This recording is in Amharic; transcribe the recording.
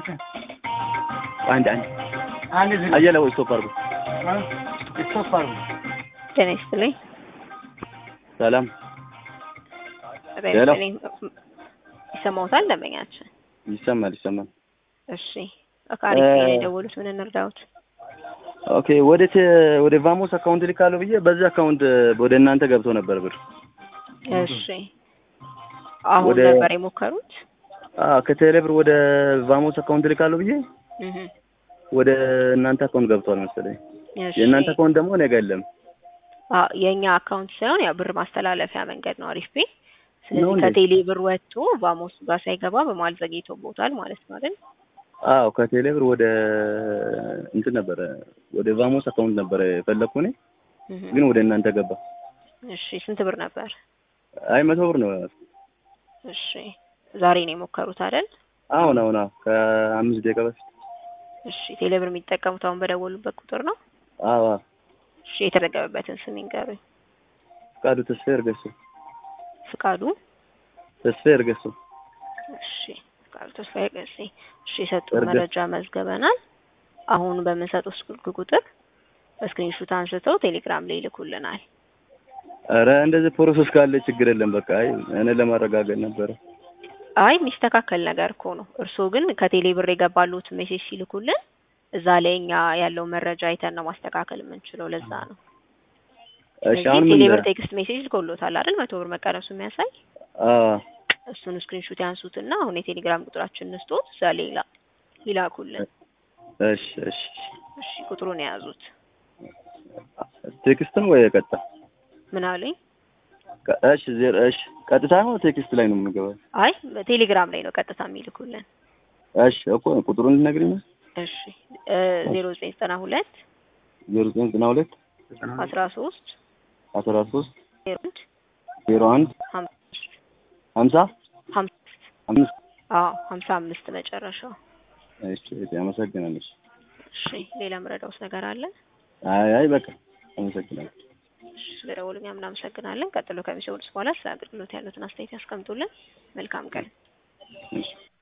አንድ አየለ ወይ ስቶፕ አድርጉ ጤና ይስጥልኝ። ሰላም ይሰማዎታል? ደንበኛችን ይሰማል። እሺ አካሪፍ የደወሉት ምን እንርዳዎት? ኦኬ ወደ ቫሞስ አካውንት ልካለሁ ብዬ በዚህ አካውንት ወደ እናንተ ገብቶ ነበር ብር። እሺ አሁን ነበር የሞከሩት? ከቴሌብር ወደ ቫሞስ አካውንት ልካለሁ ብዬ ወደ እናንተ አካውንት ገብቷል መሰለኝ። የእናንተ አካውንት ደግሞ ነገ የለም። የኛ አካውንት ሳይሆን ያ ብር ማስተላለፊያ መንገድ ነው አሪፍ ቤ። ስለዚህ ከቴሌብር ወጥቶ ቫሞስ ጋር ሳይገባ በመሀል ዘግይቶበታል ማለት ነው አይደል? አዎ ከቴሌብር ወደ እንትን ነበር ወደ ቫሞስ አካውንት ነበር የፈለኩት እኔ ግን ወደ እናንተ ገባ። እሺ ስንት ብር ነበር? አይ 100 ብር ነው። እሺ ዛሬ ነው የሞከሩት አይደል? አሁን ከ5 ደቂቃ በፊት። እሺ ቴሌብር የሚጠቀሙት አሁን በደወሉበት ቁጥር ነው? አዎ። እሺ የተደገመበትን ስም ይንገሩኝ። ፍቃዱ ተስፋዬ እርገሱ። ፍቃዱ ተስፋዬ እርገሱ። እሺ ፍቃዱ ተስፋዬ እርገሱ። እሺ የሰጡን መረጃ መዝገበናል። አሁን በምንሰጠው ስልክ ቁጥር ስክሪንሾት አንስተው ቴሌግራም ላይ ይልኩልናል። አረ እንደዚህ ፕሮሰስ ካለ ችግር የለም። በቃ እኔ ለማረጋገጥ ነበር። አይ ሚስተካከል ነገር እኮ ነው። እርሶ ግን ከቴሌብር የገባሉት ሜሴጅ ሲልኩልን እዛ ላይ እኛ ያለው መረጃ አይተን ነው ማስተካከል የምንችለው። ለዛ ነው። እሺ አሁን ቴሌብር ቴክስት ሜሴጅ ልኮሎታል አይደል? 100 ብር መቀነሱ የሚያሳይ እሱን ስክሪንሾት ያንሱትና አሁን የቴሌግራም ቁጥራችንን እንስጡት እዛ ላይ ይላኩልን። እሺ ቁጥሩን ያዙት። ቴክስት ነው ወይ ቀጥታ? ምን አለኝ? እሺ ቀጥታ ነው ቴክስት ላይ ነው የምገባው? አይ ቴሌግራም ላይ ነው ቀጥታ የሚልኩልን። እሺ እኮ ቁጥሩን ልነግሪኝ ነው? እሺ 0992 0992 13 01 55 መጨረሻው። እሺ አመሰግናለሁ። እሺ ሌላ ምረዳውስ ነገር አለ? አይ በቃ አመሰግናለሁ። ስለደወሉኝ እናመሰግናለን። ቀጥሎ ከሚሰውልስ በኋላ ስለ አገልግሎት ያሉትን አስተያየት ያስቀምጡልን። መልካም ቀን።